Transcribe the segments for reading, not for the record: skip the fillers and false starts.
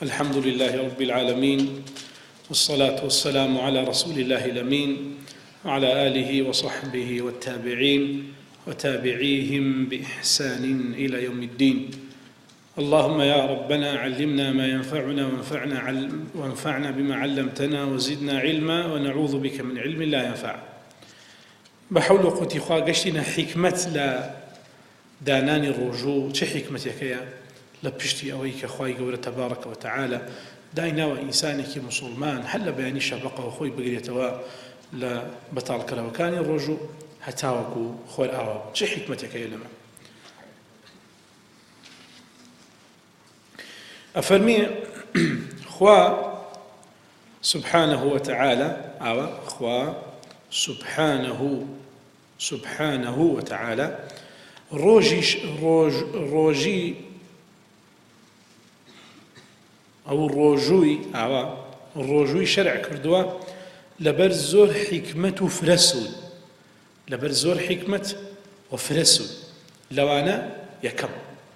الحمد لله رب العالمين، والصلاة والسلام على رسول الله الأمين وعلى آله وصحبه والتابعين وتابعيهم بإحسان إلى يوم الدين. اللهم يا ربنا علمنا ما ينفعنا وانفعنا بما علمتنا وزدنا علما ونعوذ بك من علم لا ينفع. بحول قوتي خوا قشتنا حكمة لا داناني الرجوع چه حكمتك لبشتي أويك خواي قولة تبارك وتعالى داينا وإنسانك مسلمان حل بياني شبقه وخوي بقريتوا لبطال كلاوكاني الرجوع هتاوكو خوي الأواب چه حكمتك يا لما أفرمي خوا سبحانه وتعالى خوا سبحانه وتعالى روجي أو الروجوي شرع كردوا لبر زور حكمة فرسول لبر زور حكمة وفرسول لوانا يكم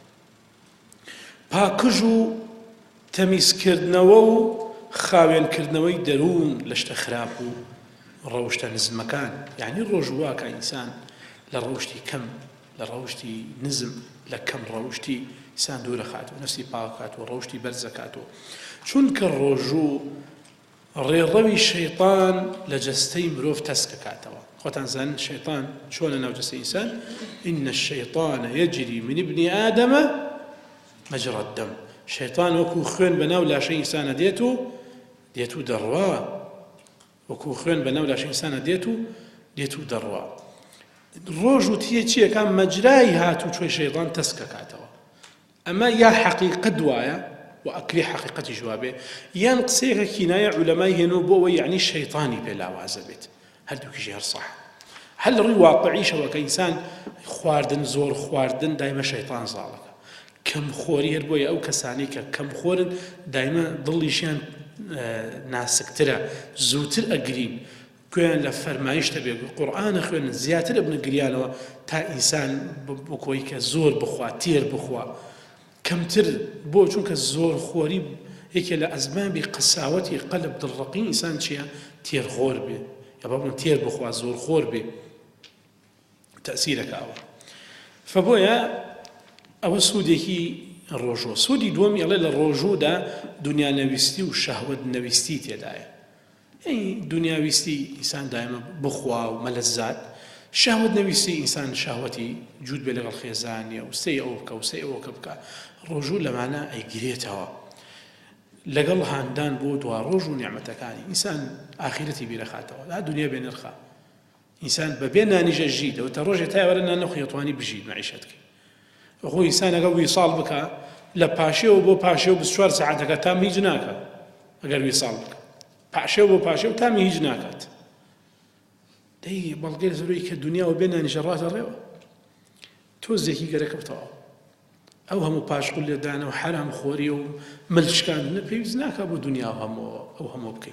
باكجو تميز كردنوو خاوين كردنوي درون لشت خرابو روشتا نزم مكان يعني الرجوع كإنسان لروشتي كم لروشتي نزم لكم روشتي إنسان دور خاتو نفسي باكاتو روشتي برزكاتو چونك الرجوع الريضوي الشيطان لجستي مروف تسككاتوا خوتان زان الشيطان شون نوجستي إنسان إن الشيطان يجري من ابن آدم مجرى الدم الشيطان وكو خوين بناو لا شيء إنسان ديتو دروا وكو خوين بناو لا شيء إنسان ديتو دروا الروجو تيجي كان مجراي هاتو شوي شيطان تسككاتوا أما يا حقيقة دوايا وأكلي حقيقة جوابه ينقصيك كناية علماء هنوبو يعني الشيطاني بلا وازبت هل دوك جهر صح هل روي واقعي شو كإنسان خواردن زور خواردن دايما شيطان زالك كم خوري هربوي أو كسانيك كم خور دايما ضليشان ناسكترا زوتر أقرين كوين لفرمايش تبي القرآن خوين زياتر ابن قريانه تا إنسان بكويك زور بخوا تير بخوا كم تر بو چونك الزور خوري هيك لأزمان بقساوتي قلب درقين إنسان شيء تير خور بي يا بابا تير بخوا زور خور بي تأثيرك أول فبويا أو سودي الرجوع سودي دوم يلا الرجوع ده دنيا نويستي وشهوة نويستي تدايا يعني دنيا ويستي إنسان دائما بخوا وملذات شهوة نويستي إنسان شهوتي جود بلغ الخيزانية وسيئوك بكا الرجوع لمعنى أي قريتها لقل هاندان بود ورجوع نعمتكاني إنسان آخرتي برخاتها لا دنيا بين الخاء إنسان ببيننا نججيد وتروجع تاي ولنا أنه خيطواني بجيد معيشتك أخو إنسان قوي يصال بك لباشي وبو باشي وبسشوار ساعتك تام هيجناك أقل يصال بك باشي تام هيجناكات دي بلغير زروي كالدنيا وبيننا نجرات الريوة توزيكي قريك بطاو أو همو باش قل لدانا وحرام خوري وملشكان نبيزناك أبو دنيا أو همو بكي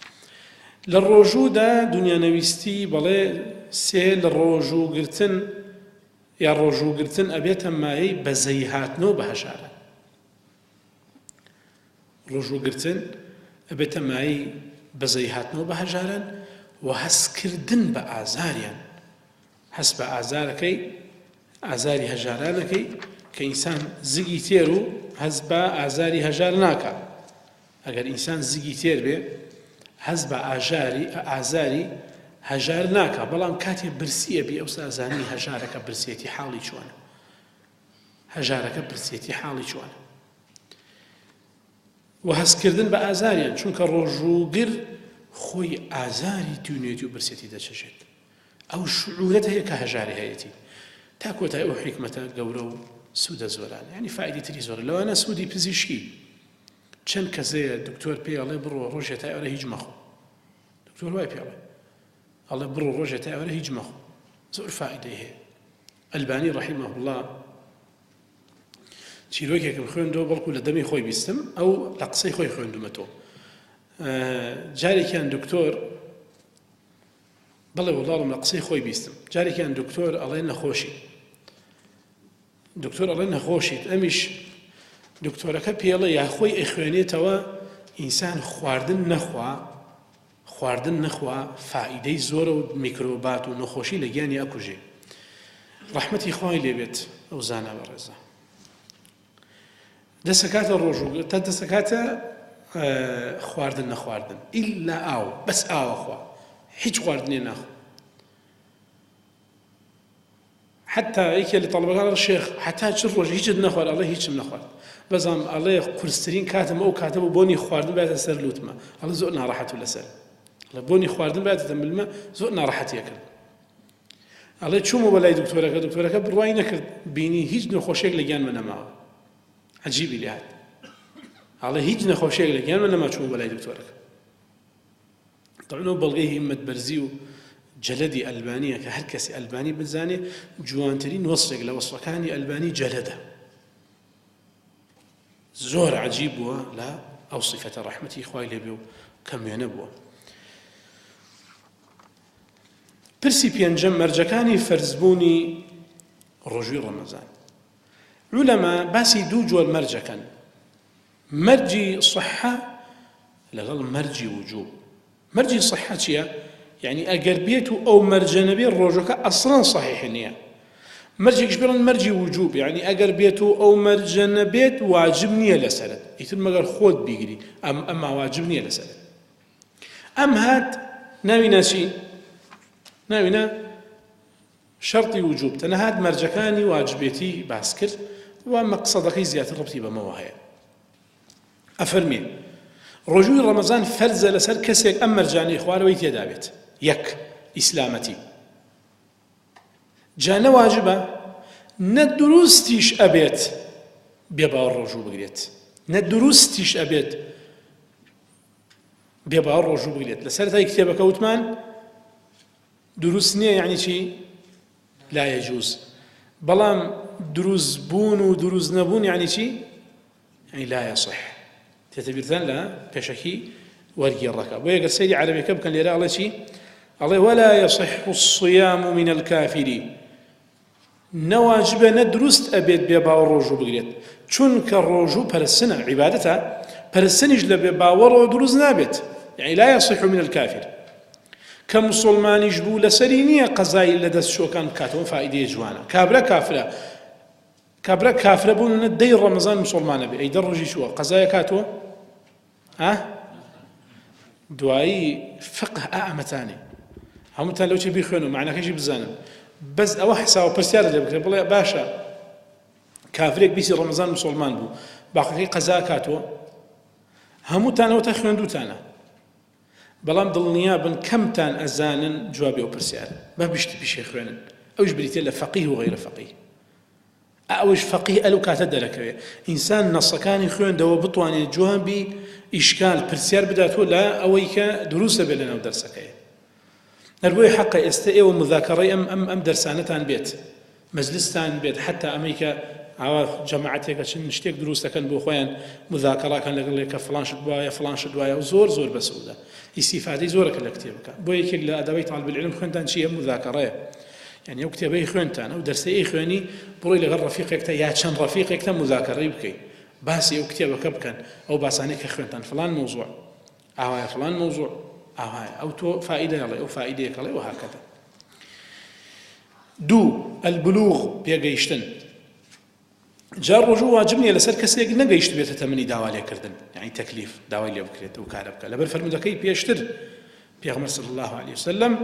للرجوع دا دنيا نويستي بلي سي للرجوع قرتن يا الرجوع قرتن أبيتا ماي بزيهاتنو بهجارة رجوع قرتن أبيتا ماي بزيهاتنو بهجارة وهسكردن بآزاريان هس بآزاركي آزاري هجارانكي كإنسان زيجي تيرو هس بآزاري هجارناكا أجر إنسان زيجي تير به هس بآزاري هجارناكا بلام كاتي برسية بي أو سازاني هجارك برسيتي حالي شوانا هجارك برسيتي حالي شوانا وهسكردن بآزاريان چونك الرجوع قر خوي آزاري تونيتي وبرسيتي دشجت أو شعورتها هي كهجاري هيتي تاكوتها أو حكمة قولو سودة زوران يعني فائدة تري زوران لو أنا سودي بزيشكي چند كزي الدكتور بي الله برو روجتا أولا هيج مخو دكتور واي بي الله برو روجتا أولا هيج مخو زور فائدة هي الباني رحمه الله چیرۆکێکم كم خوێندەوە بەڵکو لە دەمی خۆی بیستم ئەو لە قسەی خۆی خوێندومەتەوە جارێکیان دکتۆر بەڵێ وەڵڵاڵم لە قسەی خۆی بیستم جارێکیان دکتۆر ئەڵێ نەخۆشی دکتۆر ئەڵێ نەخۆشیت ئەمیش دکتۆرەکە پێڵە یاخۆی ئەخوێنێتەوە ئینسان خواردن نەخوا فائیدەی زۆرە و میکرۆبات و نەخۆشی لە گیانی ئەکوژێ. ڕەحمەتی خوای لێبێت ئەو زانە بەڕێزە. دەسەکاتە ڕۆژوو تا دەسەکاتە خواردن نەخواردن ئیلا ئاو بەس ئاوە خوا هیچ خواردنێ ناخۆ. حتى هيك اللي طلبك هذا الشيخ حتى تشوف وجه هيك نخوار الله هيك من نخوار بزام الله كرسترين كاتم أو كاتب بوني خواردن بعد سر لوتما الله زوقنا راحت ولا سر الله بوني خواردن بعد تملما زوقنا راحت ياكل الله شو مو بلاي دكتورك برواينك بيني هيك نخوشيك لجان من معه عجيب لي هذا الله هيك نخوشيك لجان من ما شو بلاي دكتورك طبعا بلغيه همة برزيو جلدي ألبانية كهركسي ألباني بزاني جوانترين وصفك لوصفكاني ألباني جلده زور عجيب لا أو صفة رحمتي إخوائي لبيو كم ينبوه برسي بينجم مرجكاني فرزبوني رجوي رمضان علماء باسي دوجو المرجكان مرجي صحة لغل مرجي وجوب مرجي صحة شيء يعني أقربيته أو مرجنبي الرجوك أصلا صحيح نية مرجي كشبيرا مرجي وجوب يعني أقربيته أو مرجنبيت واجبني لسرد يتم مقر خود بيقري أما واجبني لسرد أم هات ناوينا شيء ناوينا شرطي وجوب تنهاد مرجكاني واجبيتي باسكر ومقصدك زيادة ربطي بمواهي أفرمي رجوع رمضان فرز لسر كسيك أم مرجاني إخوان ويتي دابت يك إسلامتي جانا واجبة ندروستيش أبيت بيبا الرجوع بقريت ندروستيش أبيت بيبا الرجوع بقريت لسرتها كتابك وثمان دروسني يعني شيء لا يجوز بلام دروز بون ودروز نبون يعني شيء يعني لا يصح تعتبرتان لا بشكي ورقي الركاب ويقول سيدي عربي كم كان ليرى الله شيء الله ولا يصح الصيام من الكافر نواجب ندرست أبيت بيبا الرجو بقريت چونك الرجو برسنة عبادتها برسنج لبيبا ودروز نابت يعني لا يصح من الكافر كمسلمان يجبو لسرينية قضايا لدس شو كان كاتون فائدة جوانا كابرا كافرة بون ندي رمضان مسلمان بي أي درجي شو قضايا كاتو دعائي فقه أعمتاني هم تان لو تبي خونو معنا كيجي بزانم بس أو حساب برسيار اللي بكره بلا باشا كافريك بيسي رمضان مسلمان بو باقي قضاء كاتو هم تان لو تخوين دو تانا بلام ضلنيا بن كم تان أزانن جوابي أو برسيار ما بيشتي بشيء خوينن أوش بريتي إلا فقيه وغير فقيه أوش فقيه ألو كاتدرك إنسان نصكاني خوين دو بطواني جوابي إشكال برسيار بدأت لا أويك دروس بلنا ودرسك نروي حق استئي ومذاكرة أم درسانتان بيت مجلستان بيت حتى أمريكا عوا جماعتك عشان نشتيك دروس كان بوخوين مذاكرة كان لك فلان شدوايا وزور بسودة استفادة زورك الكتابك بويك الأدوات طالب العلم خوينتان شيء مذاكرة يعني أو كتابي خوينتان أو درسي خويني بروي لغير رفيقك يا شن رفيقك مذاكرة يبكي باسي أو كتابك كبكن أو باسانيك خوينتان فلان موضوع فلان موضوع أو تو فائدة يلا أو فائدة يلا وهكذا دو البلوغ بيجيشتن جار رجوع واجبني لسر كسيق نجيشت بيت تمني داوالي كردن يعني تكليف داوالي بكريت وكاربك لبر فرمودكي بيشتر بيغمر صلى الله عليه وسلم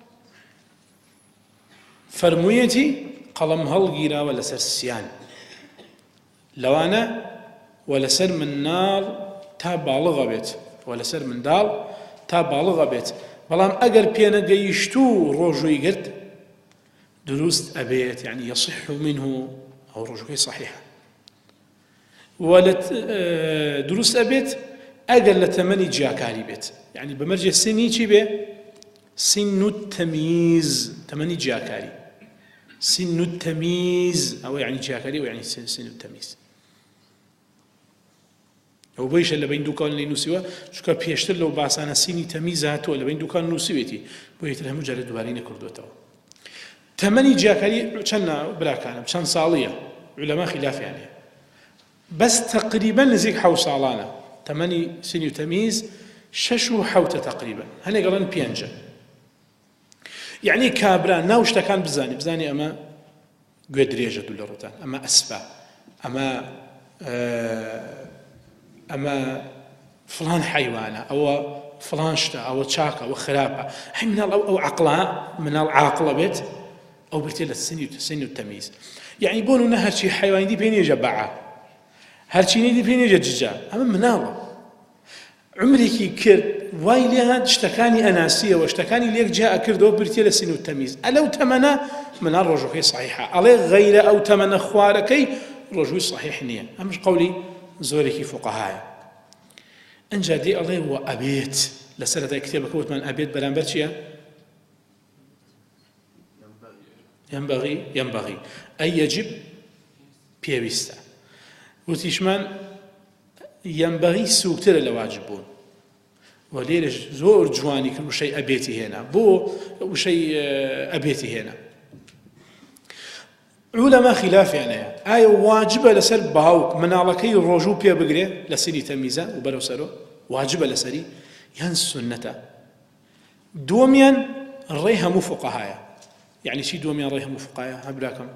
فرمويتي قلم هالجيرا ولا سر السيان لو أنا ولا سر من نار تابالغ بيت ولا سر من دال تابالغ بيت بلام أجر بينا جيشتو رجوي قرد دروست أبيت يعني يصح منه أو رجوي صحيحة ولت دروست أبيت أجر لتمني جاكاري بيت يعني بمرجع السني شي به سن التمييز تمني جاكاري سن التمييز أو يعني جاكاري ويعني سن التمييز أو بيش اللي بين دوكان اللي نسوا شو كان بيشتر لو بعثنا سيني تمييزات ولا بين دوكان نسويتي بيتره مجرد دوارين كردوته تمني جاكري كنا بلا كان بشان صالية علماء خلاف يعني بس تقريبا نزيك حو ساڵانە تەمەنی سنی و تەمیز 6 و 7 تقريبا هەنێ گەڵێن 5 یعنی کابرا ناو شتەکان بزانی ئەمە گوێ درێژە دوو لە ڕوتان ئەمە ئەسپە ئەمە فلان حیوانە ئەوە فلان شتە ئەوە چاکە ئەوە خراپە هەی مناڵ ئەو عەقڵە مناڵ عاقڵە بێت ئەو بێتێ لە سنی و تەمیز یعنی بۆ نمونە هەرچی حیوانی دی پێی نییە بەعە هەرچینی دی پێی نییە ججا ئەمە مناڵە عمرێکی کرد وای لێ هات شتەکانی ئەناسیەوە شتەکانی لێک جا ئەکردەوە برتێ لە سن و تەمیز ئەلەو تەمەنە مناڵ ڕۆژەکەی صحیحە ئەڵێ غەیرە ئەو تەمەنە خوارەکەی ڕۆژووی صحیح نییە ئەمش قەولی زۆرێکی فوقەهایە ئەنجا دێ ئەڵێ وە ئەبێت لە سەرەتای کتێبەکە وتمان ئەبێت بەرامبەر چییە؟ ينبغي أي يجب بيويستا وتيشمان ينبغي سوكتر لواجبون وليش زور جواني كل شيء أبيتي هنا بو وشيء أبيتي هنا علماء خلاف يعني آية واجبة لسر باوك منالكي الرجوع بيا بقري لسني تميزة وبلو سرو واجبة لسري ين سنة دوميا الريها مفقهايا يعني شي دوميا ريها مفقهايا هبلاكم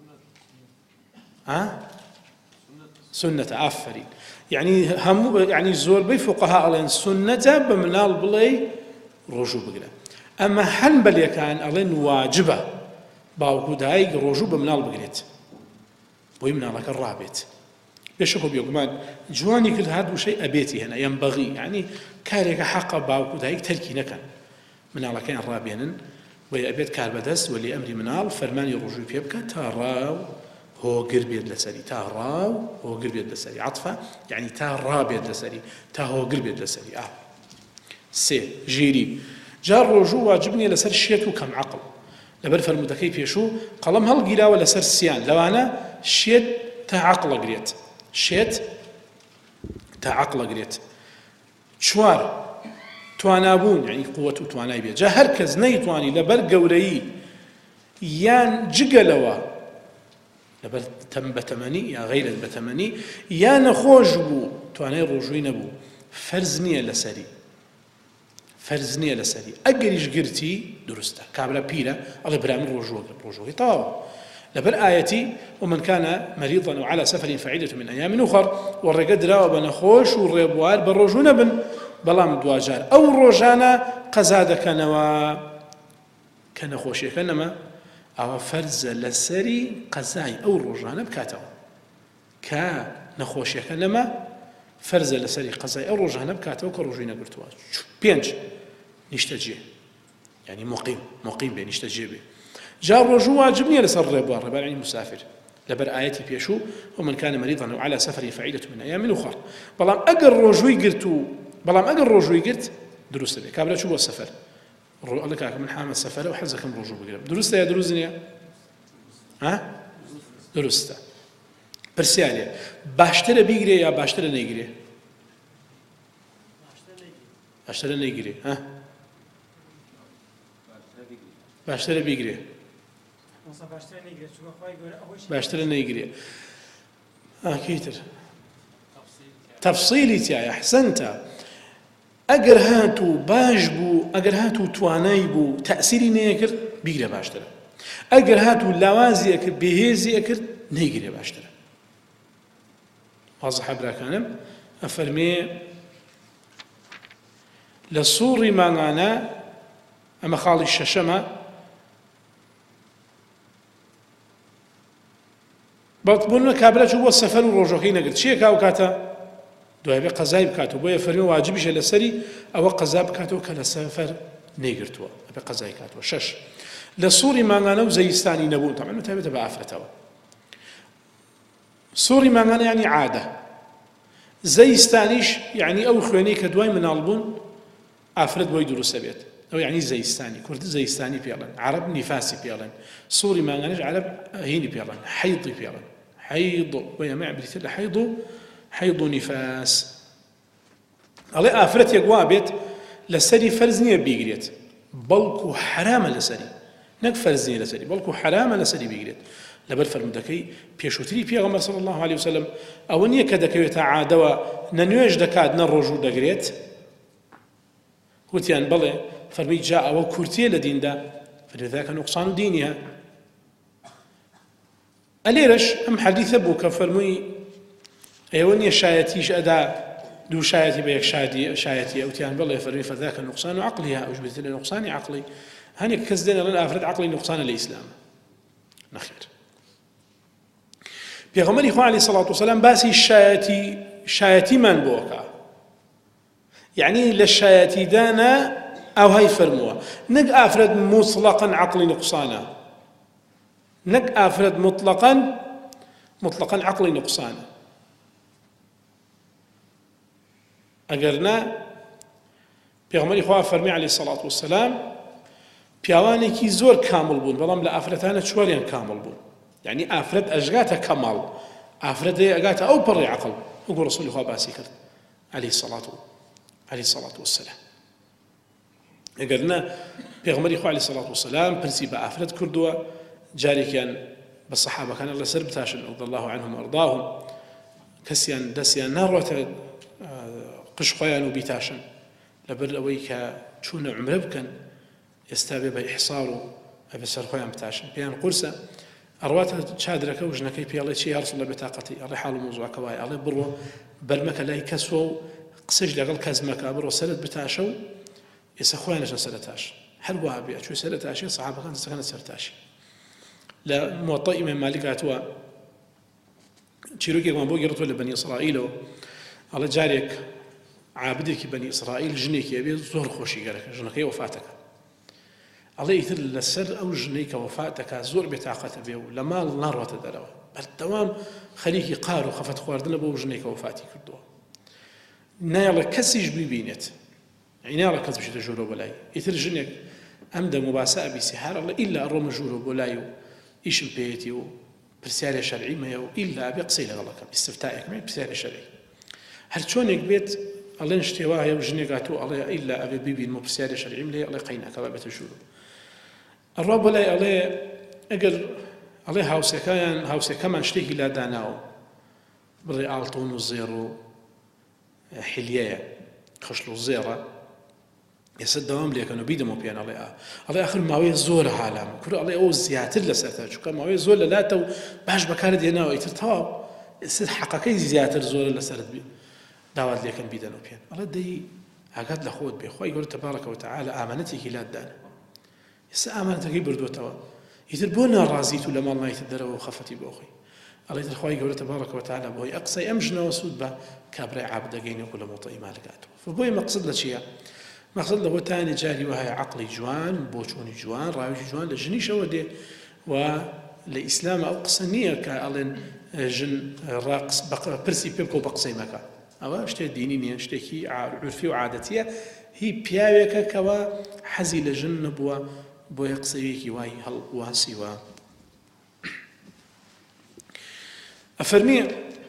سنة عفرين يعني زور بي فقهاء ألين سنة بمنال بلي رجوع بقري أما حنبل كان ألين واجبة باوكو دايق رجوع بمنال بقريت بوي منالك الرابط بيشكو بيقمان جواني كل هذا شيء أبيتي هنا ينبغي يعني كاريك حق باوكو دايق تركي نكن منالك كان رابينا وي أبيت كاربدس واللي أمري منال فرماني رجوع بيبكى تاراو هو قربيد لسري تاراو هو قربيد لسري عطفة يعني تارابيد لسري هو قربيد لسري سي جيري جار رجوع واجبني لسر شيتو كم عقل لبر فرمودەکەی پێشوو قەڵەم هەڵگیراوە لەسەر سیان لەوانە شێت تا عەقڵە گرێت شێت تا عەقڵە گرێت چوار توانابوون یعنی قووەت و توانای بێت جا هەر کەس نەیتوانی لەبەر گەورەیی یان جگەلەوە لەبەر بەتەمەنی یا غەیرە بەتەمەنی یان نەخۆش بوو توانای ڕۆژووی نەبوو فەرز نییە لەسەری فەرز نییە لەسەری ئەگەریش گرتی دروستە کابرا پیرە ئەڵێ برامن ڕۆژوەکەی تەواوە لەبەر ئایەتی ومن كان مريضا أو على سفر فعدة من أيام أخر وڕێگە دراوە بە نەخۆش و ڕێبوار بە ڕۆژوو نەبن بەڵام دوجار ئەو ڕۆژانە قەزا دەکەنەوە کە نەخۆشیەکە نەما ئەوە فەرزە لەسەری قەزای ئەو ڕۆژانە بکاتەوە کە نەخۆشیەکە نەما فەرزە لەسەری قەزای ئەو ڕۆژانە بکاتەوە کە ڕۆژووی نەگرتووە 5 نیشتەجێ يعني مقيم بين يشتجيبه جاء الرجوع واجب نية لسر ربار يعني مسافر لبر آياتي بيشو ومن كان مريضا أو على سفر فعيدة من أيام أخرى بلام أجر رجوع قرت دروس به كابلا شو هو السفر الله كاك من حامل السفر وحزكم رجوع بقرب دروس يا دروس نية دروسته برسالة باشتري بيجري يا باشتري نيجري باشتري نيجري باشتري بيجري باشتري نيجري كيتر تفصيلي تاعي أحسنت أجر هاتو باجبو أجر هاتو توانايبو تأثيري نيكر بيجري باشتري أجر هاتو لوازي أكر بهيزي أكر نيجري باشتري واضح حبرا كانم أفرمي لصوري مانانا أما خالي الششمة بطبونا كابلا شو هو السفر والرجوعين قلت شيء كاو كاتا دوای به قضای بکاتو بۆیە فەرمی واجبیشە لەسەری ئەوە قەزا بکاتەوە کە لە سەفەر نەیگرتووە بە قەزای کاتەوە 6 لە سووری مانگانە و زەیستانی نەبوون تەمەن تایبەتە بە ئافرەتەوە سووری مانگانە یعنی عادە زەیستانیش یعنی ئەو خوێنەی کە دوای مناڵبوون ئافرەت بۆی دروستە بێت ئەو یعنی زەیستانی کورد زەیستانی پێڵێن عەرەب نیفاسی پێڵێن سووری مانگانەش عەرەب هینی پێڵێن حەیضی پێڵێن حەیض بۆیە مەعبریتر لە حيض نفاس الله آفرت يقوا بيت لسري فرزنية بيجريت بلكو حرام لسري نك فرزنية لسري بلكو حرام لسري بيجريت لەبەر فەرمودەکەی پێشووتری پێغەمبەر صلی الله عليه وسلم ئەوە نییە کە دەکەوێتە عادەوە نە نوێژ دەکات نە ڕۆژوو دەگرێت وتیان بڵێ فەرمی جا ئەوە کورتیە لە دیندا فلذاك نقصان دینها ئەلێرەش ئەم حەدیثە بوو کە فەرمووی ئێوە نییە شایەتیش ئەدا دوو شایەتی بە یەک شایەتیە وتیان بڵێ فەرمی فذاك نقصان عقلها ئەوش بێتە لە نقصانی عقلی هەنێک کەس دێنە لەن ئافرەت عقلی نقصانە لە ئیسلام نەخێر پێغەمبەری خوا عەلەیهی سەڵات وسەلام باسی شایەتیمان بۆکە یعنی لە شایەتیدانە ئەوهای فەرمووە نەک ئافرەت مطلقاً عقلی نقصانە نەک ئافرەت مطلقاً عقلی نقصانە ئەگەر نا پێغەمبەری خوا فەرمی عەلەیهی سەڵات وسەلام پیاوانێکی زۆر کامل بوون بەڵام لە ئافرەتانە چوارێن کامل بوون یعنی ئافرەت ئەژگاتە کەماڵ ئافرەت ئەگاتە ئەو پەڕی عەقڵ وەکو ڕەسوولی خوا باسی کرد عەلەیهی سەڵات وسەلام ئەگەر نا پێغەمبەری خوا عەلەیهی سەڵات وسەلام پرسی بە ئافرەت کردووە جارێکیان بە سەحابەکانە لەسەر بتاشن رضی الله عنهم وأرضاهم کەسیان دەستیان ناڕواتە قش خۆیان و بیتاشن لەبەر ئەوەی کە چوونە عومرە بکەن ئێستا بێ بە ئیحسار و ئەبێ سەر خۆیان بتاشن پێیان قورسە ئەڕواتە چادرەکە و ژنەکەی پێڵێ چی هەرسڵ لە بێتاقەتی ئەڵێ حاڵ و مۆزوعەکە وایە ئەڵێ بڕۆ بەرمەکە لای کەسوە و قسەش لەگەڵ کەس مەکە بڕۆ سەرت بتاشە و ئێستا خۆیانەشە سەرتاش هەر وا بێ ئەچووی سەرتاشی سەحابەکان دەستەکەنە سەرتاشی لە موەطە ئیمام مالک هاتووە چیرۆکێکمان بۆ گێڕتووە لە بەنی ئیسرائیلەوە ئەڵێ جارێک عابدێکی بەنی ئیسرائیل ژنێکی ئەبێ زۆر خۆشی گەرەکە ژنەکەی وەفاتەکە ئەڵێ ئیتر لەسەر ئەو ژنەی کە وەفاتەکە زۆر بێتاقەتە بێ و لە ماڵ ناڕواتە دەرەوە بەردەوام خەریکی قار و خەفەت خواردنە بۆ ژنێک کە وەفاتی کردووە نایڵێ کەسیش بیبینێت یعنی نایڵێ کەس بچێتە ژوورەوە بۆ لای ئیتر ژنێک ئەم دەموباسە ئەبیسی هەر ئەڵێ ئیلا ئەڕۆمە ژوورەوە بۆ لای و ئیشم پێیەتی و پرسیارێ شەرعی مەیە و ئیلا ئەبێ قسەی لەگەڵەکەم ئیستفتائێکمێ پرسیارێ شەرعی هەر چۆنێک بێت ئەڵێن شتێوا هەیە و ژنێک هاتووە ئەڵێ ئیلا ئەبێ بیبین و پرسیارێ شەرعیم لێ ئەڵێ قەینەکە بێتە ژوورەوە ئەڕوا بۆ لای ئەڵێ ئەگەر ئەڵێ هاوسێکەمان شتێکی لا داناوە بڵێ ئاڵتۆن و زێڕ و حیلیەیە خشل و زێڕە ئێستا دەوام لێکەن و بیدەمەوە پێیان ئەڵێ ئاخر ماوەیە زۆرە حالام کورە ئەڵێ ئەو زیاتر لەسەرتا چونکە ماوەیە زۆر لەلاتە و باش بەکارت هێناوە ئیتر تەواو ئێستا حەقەکەی زیاتر زۆرە لەسەرت بێ داوات لێکەن بیدەنەوە پێیان ئەڵێ دەی ئاگات لە خۆت بێ خۆی گەورە تەبارەکە و تەعالە ئامانەتێکی لاتدانە ئێستا ئامانەتەکەی بردووەتەوە ئیتر بۆ ناڕازیت و لە ماڵ نایتە دەرەوە و خەفەتی بۆ خۆی ئەڵێ ئیتر خۆی گەورە تەبارەکە و تەعالە بۆی ئەقسەی ئەم ژنەوە سوود بە کابرای عابدەگەینە و لە موڵتەی مالکاتەوە بۆی مەقسەد لە چییە مەقسەد لەوە تانی جاری وهەیە عەقڵی جوان بۆ چوونی جوان ڕاوێژی جوان لە ژنیشەوە دێ و لە ئیسلام ئەو قسە نییە کە ئەڵێن ژن پرسی پێ بکە و بە قسەی مەکە ئەوە شتێ دینی نییە شتێکی عورفی و عادەتیە هی پیاوێکە کەوە حەزی لە ژن نەبووە بۆیە قسەیەکی وای هەڵواسیوە ئەفەرمیە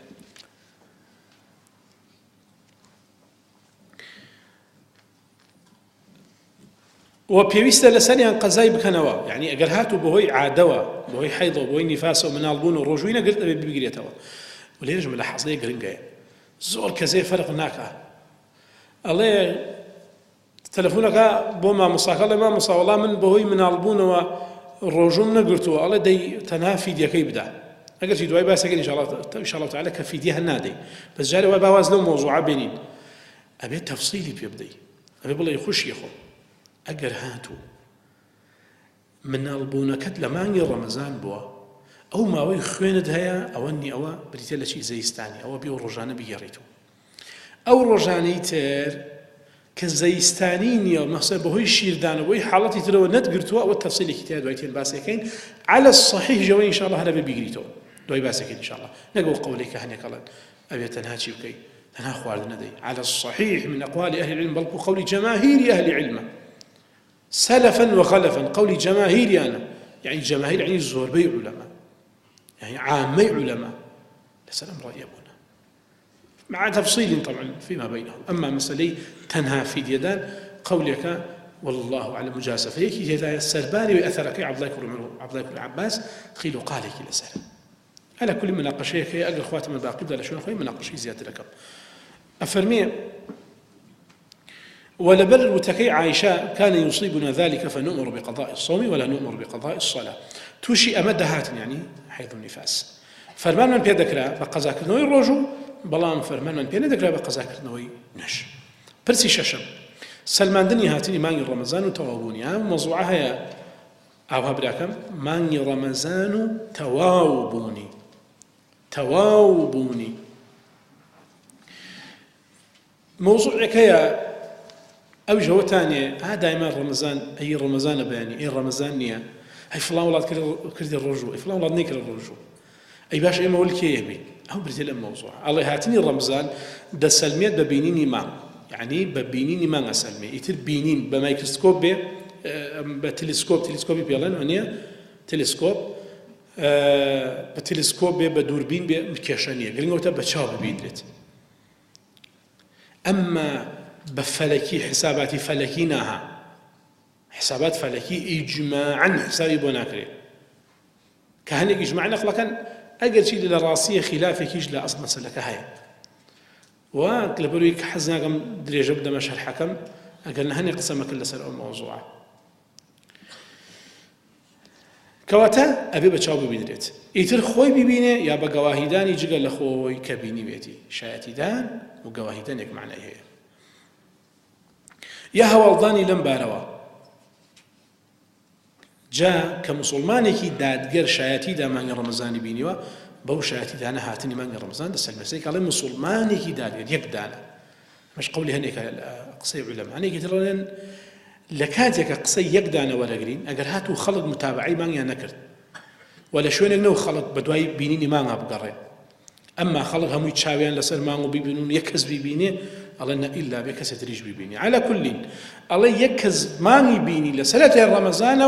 و پێویستە لەسەریان قەزای بکەنەوە یعنی ئەگەر هاتوو بەهۆی عادەوە بەهۆی حەیضەوە بەهۆی نیفاسە و مناڵبوون و ڕۆژووی نەگرت ئەبێ بگرێتەوە و لێرەش مەلاحەزەیە گرنگەیە زۆر کەسێ فەرق ناکە ئەڵێ تەلەفۆنەکە بۆ مامۆستاکە لە مامۆستا وەڵام من بەهۆی مناڵبوونەوە ڕۆژوم نەگرتووە ئەڵێ دەی تەنها فیدیەکەی بدا ئەگەر چی دوای باسەکەن ئینشاءالله تعالە کە فیدیە هەر نادەی بەس جارێ وای باواز لەو مۆزوعە بێنین ئەبێت تەفسیلی پێ بدەی ئەبێ بڵێ خوشی خۆ ئەگەر هاتوو مناڵبوونەکەت لە مانگی ڕەمەزان بووە ئەو ماوەی خوێنت هەیە ئەوە نی ئەوە بریتە لە چی زەیستانی ئەوە بێ و ڕۆژانە بگەڕیتەوە ئەو ڕۆژانەی تر کە زەیستانی نییە مەخسە بەهۆی شیردانەوەی حاڵەتی ترەوە نەتگرتووە ئەوە تەفسیلێکی تیا دوای تێن باسەکەین على الصحيح جەوەی ئینشاءالله هەرە بێ بیگریتەوە دوای باسەکەین ئینشاءالله نەگەڵ قەولێک کە هەنێکەڵێن ئەبێ تەنها چی بکەی تەنها خواردن نەدەی على الصحيح من أقوال أهل العلم بەڵکو قەولی جەماهیری أهل العلم سلفا وخلفا قولي جماهيري أنا يعني جماهير يعني زوربي علماء يعني عامي علماء لسلام رأي أبونا مع تفصيل طبعا فيما بينهم أما مسألة تنهى في ديدان قولك والله أعلم مجازفة يكي هذا السرباري وأثرك عبد الله بن عباس خيل قالك لسر على كل مناقشة كي أقل خواتم الباقي بدل شو نخوي مناقشة زيادة لكم أفرمي ولبر وتكي عائشة كان يصيبنا ذلك فنؤمر بقضاء الصوم ولا نؤمر بقضاء الصلاة توشي أمدهات يعني حيث النفاس فرمان من بيدكرا بقضاء كرنوي الرجو بلام فرمان من بيدكرا بقضاء كرنوي نش برسي ششم سلمان دني هاتني ماني رمضان وتوابوني موضوعها يا أوها براكم ماني رمضان توابوني موضوعك يا أو جو تانية دائما رمضان أي رمضان بياني أي رمضان نية هاي فلان ولاد كردي الرجوع أي فلان ولاد نيكر الرجوع أي باش أي مول كيبي أو برتي الموضوع الله هاتني رمضان ده سلميات ببينيني ما يعني ببينيني ما أسلمي يتر بينين بميكروسكوب بتلسكوب بيلان هنيا تلسكوب بتلسكوب بدوربين بمكيشانية قلنا وتا بتشاب بيدرت أما بفلكي حسابات فلكيناها حسابات فلكي إجماعا حسابي بوناكري كهنيك إجماعا نقل كان أجل شيء لراسية خلافك يجلا أصل مسألة هاي وكلبرويك حزناكم دريجة بدا مشهر حكم أقلنا هني قسمك اللي سرعوا الموضوع كواتا أبي بتشاوبي بيدريت يتر خوي بيبيني يا بقواهيدان يجي لخوي كبيني بيتي شايتيدان وقواهيدان يك معنى هي يا هوالداني لم باروا جاء كمسلمانك دادقر شايتي دا ماني رمضاني بينيوا بو شايتي دانا هاتني ماني رمضان دس المسيك على مسلمانك دادقر يك دانا مش قولي هنيك قصي علماء هنيك يترون لكاتك قصي يك دانا ولا قرين اگر هاتو خلق متابعي ماني نكرت ولا شوين انه خلق بدواي بينيني ما بقري اما خلق هم يتشاويان لسر مانو بيبينون يكز بيبيني الله إن إلا بك ستريج بيبيني على كل الله يكز ماني بيني لسنة رمضان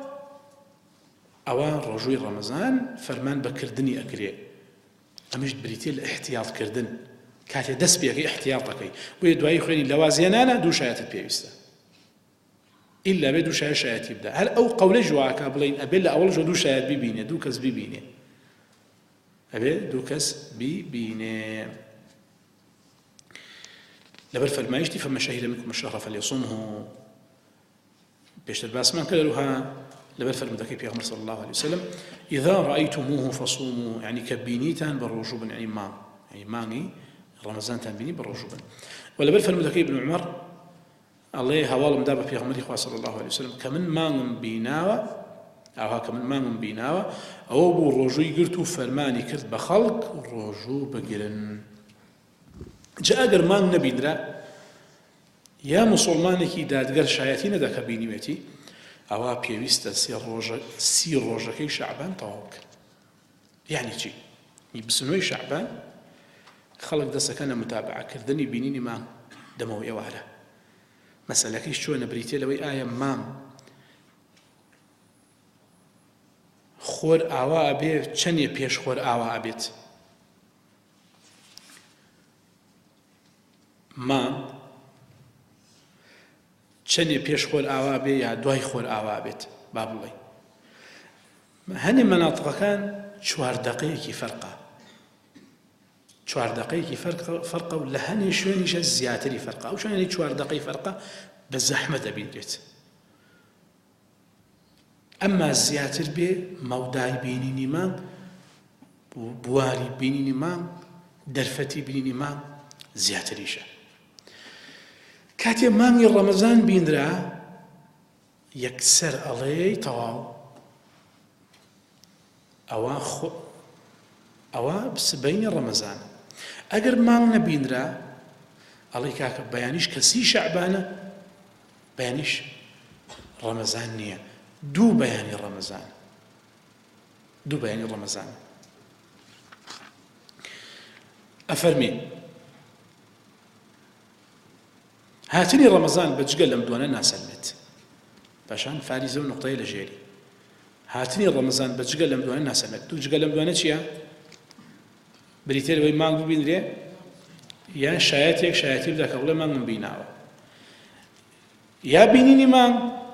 أو رجوي رمضان فرمان بكردني أكري أمش بريتي الاحتياط كردن كاتي دس بيك احتياطك ويدواي خيني لوازينانا دو شايات البيوستا إلا بدو شايات يبدأ هل أو قول جواك أبلين أبلا أول جو دو شايات بيبيني دو كز بيبيني أبي دو كز بيبيني لبر فرمايشتي فما شهد منكم الشهر فليصومه بيشتر باسمان كلها لبر فرمدكي بيغمر صلى الله عليه وسلم إذا رأيتموه فصوموا يعني كبينيتان بالرجوب يعني ماني رمضان تنبيني بالرجوب ولبر فرمدكي ابن عمر الله هوال مدابة بيغمر صلى الله عليه وسلم كمن مان بيناوة أو كمن مان بيناوة أو بالرجوع قرتو فرماني كرت بخلق الرجوع بقرن جاء أجر ما النبي درا يا مسلمانك دادقر شايتين ذاك بينيوتي أو بيويست سير روجا شعبان طاوك يعني شيء يبسنوي شعبان خلق دسا كان متابعة كردني بينيني ما دموي وعلا مسألة كيش شو نبريتي لوي آية مام خور آوا أبي چني بيش خور آوا أبيت مام چني بيش خور آوا أبي يا دوای خور آوا أبيت بابلي هني مناطق كان 4 دقيقة فرقة 4 دقيقة فرقة ولا هني شوية نيش زياتري فرقة أو شوية 4 دقيقة فرقة بزحمة أبيدريت أما الزياتر بي موداي بينيني ما بواري بينيني ما درفتي بينيني ما زياتريشة كاتي ماني رمضان بيندرا يكسر علي طواو أوا بسبين رمضان أجر ماننا بيندرا علي كاك بيانيش كسي شعبانة بيانيش رمضان نية دو بياني رمضان أفرمي هاتني رمضان بتجقل لمدوانا ناسلمت باشان فاريزة ونقطة لجيري هاتني رمضان بتجقل لمدوانا ناسلمت تجقل لمدوانا چيا بريتير بي مانغ بيندري يا شاياتي بدك أقول مانغ بيناوا یا بینینی مانگ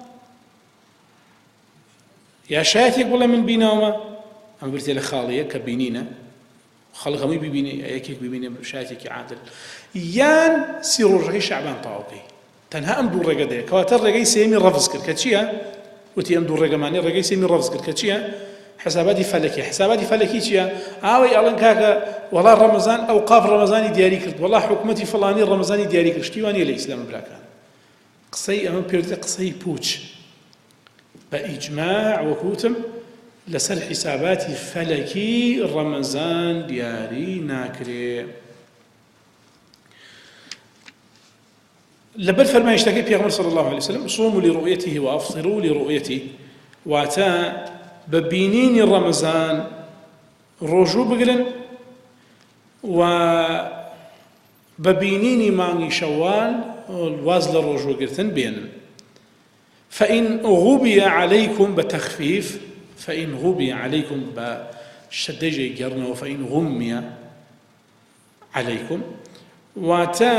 یا شایەتێک بڵێ من بیناومە ئەمە برتێ لە خاڵەیە کە بینینە خەڵک هەمووی ببینێ یەکێک ببینێ شایەتێکی عادل یان 30 ڕۆژەکەی شەعبان تەواوکەی تەنها ئەم دوو ڕێگە دەیە کەواتە ڕێگەی سێمی ڕەفز کرد کە چییە؟ وتی ئەم دوو ڕێگەمانەی ڕێگەی سێمی ڕەفز کرد کە چییە؟ حساباتی فەلەکی حساباتی فەلەکی چییە؟ ئاوەی ئەڵێن کاکە وەڵا ڕەمەزان ئەو قاف ڕەمەزانی دیاری کرد وەڵا حکومەتی فڵانی ڕەمەزانی دیاری کرد شتی وانیە لە ئیسلام براکان قسەی ئەمە پێوتە قسەی پوچ بە ئیجماع وەکوتم لەسەر حساباتی فەلەکی ڕەمەزان دیاری ناکرێ لەبەر فەرمایشتەکەی پێغەمبەر صلی الله عليه وسلم صوموا لرؤيته وافطروا لرؤيته واتە بە بینینی ڕەمەزان ڕۆژوو بگرن و بە بینینی مانگی شەوال واز لە ڕۆژوەگرتن بێنن فإن غبي عليكم بتخفيف فإن غبي عليكم بشدجي جرنا وفإن غمي عليكم واتا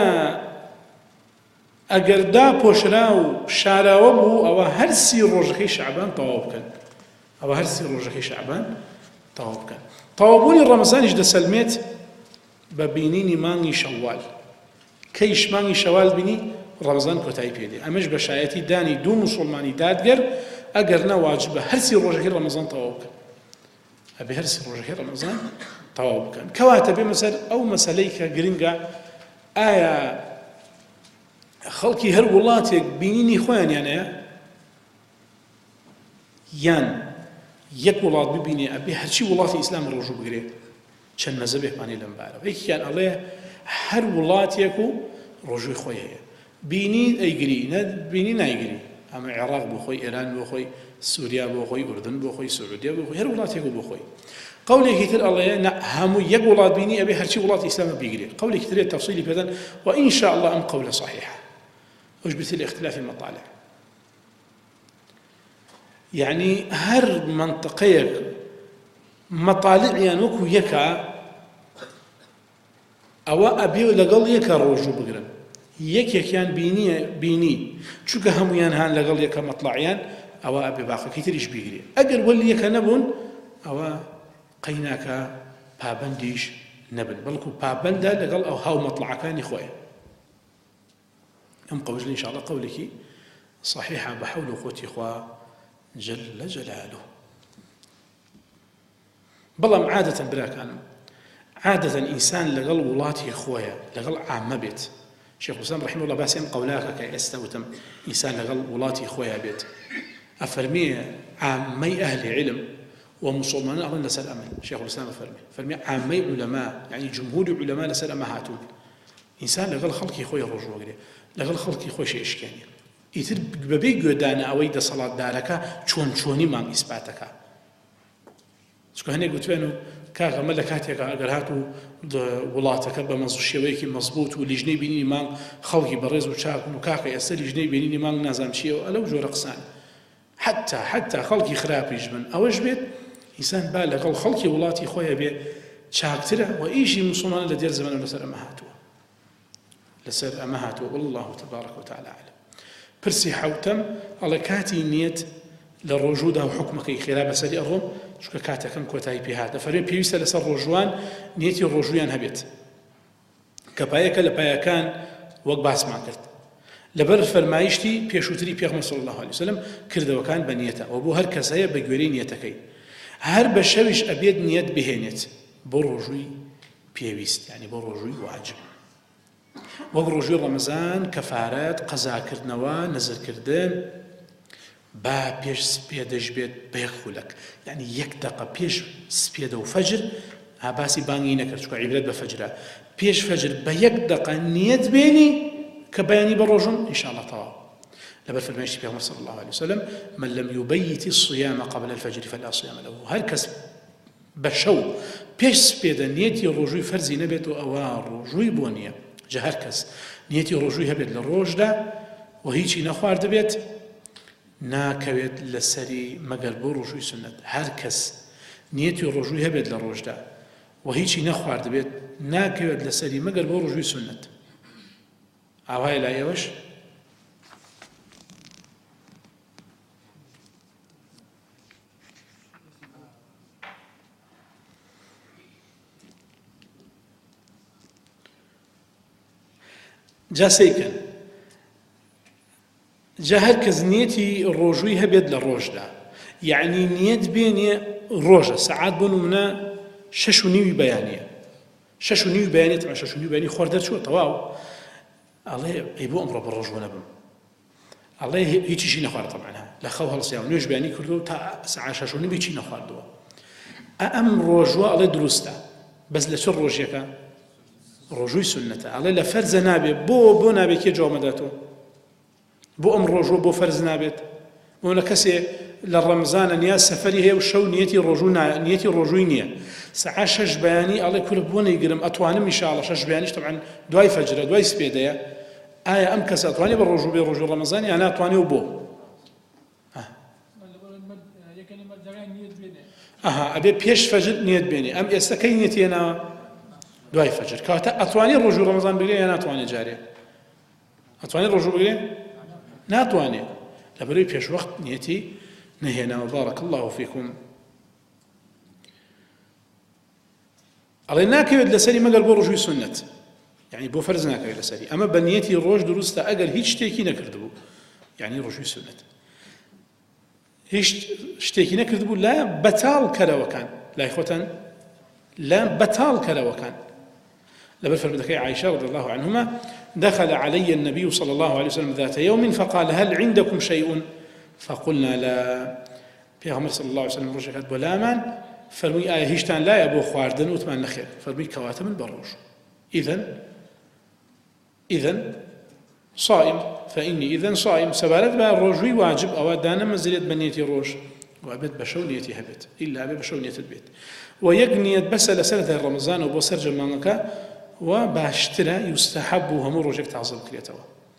ئەگەر داپۆشرا و شاراوە بوو ئەوە هەر 30 ڕۆژەکەی شەعبان تەواو بکەن ئەوە هەر 30 ڕۆژەکەی شەعبان تەواو بکەن تەواوبوونی ڕەمەزانیش دەسەلمێت بە بینینی مانگی شەوال کەیش مانگی شەوال بینی ڕەمەزان کۆتایی پێدێ ئەمەش بە شایەتی دانی دوو موسڵمانی دادگەر ئەگەر نەواجبە هەر 30 ڕۆژەکەی ڕەمەزان تەواو بکەن ئەبێ هەر 30 ڕۆژەکەی ڕەمەزان تەواو بکەن کەواتە بێمە سەر ئەو مەسەلەی کە گرنگە ئایا خەڵکی هەر وڵاتێک بینینی خۆیانیانەیە یان یەک وڵات ببینێ ئەبێ هەرچی وڵاتی ئیسلام ڕۆژوو بگرێ چەند مەزەبێکمانی لەم بارەوە یەکیان ئەڵێ هەر وڵاتێک و ڕۆژووی خۆی هەیە بینی ئەیگری بینی نایگری ئەمە عێراق بۆ خۆی ئێران بۆ خۆی سووریا بۆ خۆی ئوردن بۆ خۆی سعودیا بۆ خۆی هەر وڵاتێک بۆ خۆی قولێکی تر ئەڵێ هەموو یەک وڵات بینی ئەبێ هەرچی وڵاتی ئیسلامە بیگرێ قولێکی ترێت تەفسیلی پێدەن وئین شاء الله ئەم قولە صحیحە وش مثل اختلاف المطالع يعني هر منطقيك مطالعيان وكو يكا او ابيو لقل يكا روجو بقرن يكيان بيني چوكا هميان هان لقل يكا مطلعيان او ابي باقي كيتريش بيقري اقر ولي يكا نبون او قيناكا بابنديش نبن بلكو بابندا لقل او هاو مطلعكاني خويا أم قولي إن شاء الله قولك صحيحة بحول قوتي إخوة جل جلاله بلام عادة براكان عادة إنسان لقل ولاتي إخويا لقل عامة بيت شيخ الإسلام رحمه الله باسم قولاك كي استوتم إنسان لقل ولاتي إخويا بيت أفرمي عامي أهل علم ومسلمان أظن لسال أمن شيخ الإسلام فرمي عامي علماء يعني جمهور علماء لسال أمهاتون إنسان لقل خلقي إخويا رجوع قريه لەگەڵ خەڵکی خۆشی ئشکێنێ ئیتر بەبێ گوێدانە ئەوەی دەسەڵاتدارەکە چۆنی مانگ ئیسپاتەکە چکە هەنێک گوتوێن و کاغە مە لە کاتێکە ئەگەر هات و وڵاتەکە بە شێوەیەکی مەزبوط و لیژنەی بینینی مانگ خەڵکی بەڕێز و چاکن و کاکە ئێستا لیژنەی بینینی مانگ نازام چیەوە ئەلەو جۆرە قسان حتا خەڵکی خراپیش بن ئەوەش بێت ئینسان با لەگەڵ خەڵکی وڵاتی خۆیە بێ چاکترە و ئیشی موسڵمانە لە دێر زەمانە لەسەر ئەمە هاتووە لسر أمهات والله تبارك وتعالى أعلم برسي حوتم على كاتي نيت للرجودة وحكمك خلال بسري الروم شو كاتا كم كوتاي بهذا فريم بيوسا لسر رجوان نيتي الرجويان هبيت كبايك لبايا كان وقباس ما كرت لبر فرمايشتي بيشوتري بيغمر صلى الله عليه وسلم كرد وكان بنيته وابو هر كسايا بجوري نيتكي هر بشويش أبيد نيت بهنيت برجوي بيويست يعني برجوي واجب وەک ڕۆژوی ڕەمەزان کەفارەت قەزاکردنەوە نەزرکردن با پێش سپێ دەژبێت بە یەک خولەک یعنی یەک دەقە پێش سپێدە و فەجر باسی بانگی نەکرد چکە عیبرەت بە فەجرە پێش فەجر بە یەک دەقە نیەت بێنی کە بەیانی بە ڕۆژن ئینشاءالله تەواو لەبەر فەرمایشتی پێغەمبەر صلی الله عليه وسلم من لم يبيت الصيام قبل الفجر فلا صيام له هەر کەس بە شەو پێش سپێدە نیەتی ڕۆژووی فەرزی نەبێت و ئەوە ڕۆژووی بۆ نییە جا هەر کەس نیەتی ڕۆژووی هەبێت لە ڕۆژدا و هیچی نەخوارد بێت ناکەوێت لەسەری مەگەر بۆ ڕۆژووی سنەت هەر کەس نیەتی ڕۆژووی هەبێت لە ڕۆژدا و هیچی نەخوارد بێت ناکەوێت لەسەری مەگەر بۆ ڕۆژووی سنەت ئاوای لای ئێوەش جا سەیکەن جا هەر کەس نیەتی ڕۆژووی هەبێت لە ڕۆژدا یعنی نیەت بێنێ ڕۆژە سەعات بۆ نمونە 6:30 بەیانیە 6:30 بەیانێت 6:30 بەیانی خۆر دەرچووە تەواو ئەڵێ ئەی بۆ ئەمڕۆ بە ڕۆژوە نەبم ئەڵێ هیچیشی نەخوارد تەمەنها لە خەو هەڵسیاوە نوێژ بەیانی کردو تا سەعات 6:30 هیچی نەخواردووە ئەم ڕۆژوە ئەڵێ دروستە بەس لە چ ڕۆژێکە ڕۆژووی سنەتە ئەڵێ لە فەرزە نابێت بۆ نابێت کێ جوامەداتەوە بۆ ئەم ڕۆژوە بۆ فەرز نابێت بۆ لە کەسێ لە ڕەمزانە نیاز سەفەری هەیە و شەو نیەتی ڕۆژووی نییە سەعات 6 بەیانی ئەڵێ کورە بۆ نەیگرم ئەتوانم ئینشاءڵڵا 6 بەیانیش تەبعەن دوای فەجرە دوای سپێدەیە ئایا ئەم کەسە ئەتوانێت بە ڕۆژوو بێ ڕۆژووی ڕەمەزان یان ناتوانێت و بۆ ئەبێ پێش فەجر نیەت بێنێ ئەم ئێستا کەی نیەتی هێناوە دوای فەجر کاتە ئەتوانێت ڕۆژووی ڕەمەزان بگرێ یان ناتوانێت جارێ ئەتوانێت ڕۆژوو بگرێ ناتوانێت لەبەرەوەی پێشوەخت نیەتی نەهێناوە بارەک الله فیکم ئەڵێ ناکەوێت لەسەری مەگەر بۆ ڕۆژووی سنەت یعنی بۆ فەرز ناکەوێت لەسەری ئەمە بە نیەتی ڕۆژ دروستە ئەگەر هیچ شتێکی نەکردبوو یعنی ڕۆژووی سنەت هیچ شتێکی نەکردبوو لا بەتاڵ کەرەوەکان لای خۆتان لا بەتاڵ کەرەوەکان لبر فرمتكي عائشة رضي الله عنهما دخل علي النبي صلى الله عليه وسلم ذات يوم فقال هل عندكم شيء فقلنا لا پیغمبر صلى الله عليه وسلم رجعت بلامان فرمي آية هشتان لا يبو خواردن وثمان نخير فرمي كواتم البروج إذن صائم فإني إذن صائم سبالت بها الرجوي واجب أو دانا مزلت بنيتي روج وأبد بشونيتي هبت إلا أبد بشونية البيت ويقنيت بس لسنة رمضان وبصر جمانك وباشترى يستحب هم روجك تعظم كريتوا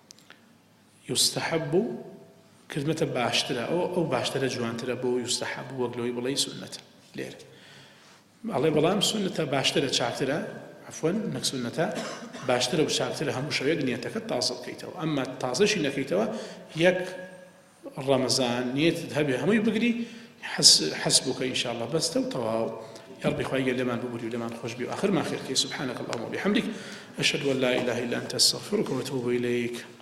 يستحب كلمة باشترى أو باشترى جوان ترى بو يستحب وقلوي بلاي سنة لير الله بلام سنة باشترى شاكترى عفوا نك سنة باشترى وشاكترى هم شوية نيتك تعظم كيتوا أما تعظمش نكيتوا يك رمضان نيت ذهبي هم يبقري حسبك إن شاء الله بس تواو يا ربي خواهي لمن ببوري ولمن خوش بي وآخر ما خير سبحانك اللهم وبحمدك أشهد أن لا إله إلا أنت أستغفرك وأتوب إليك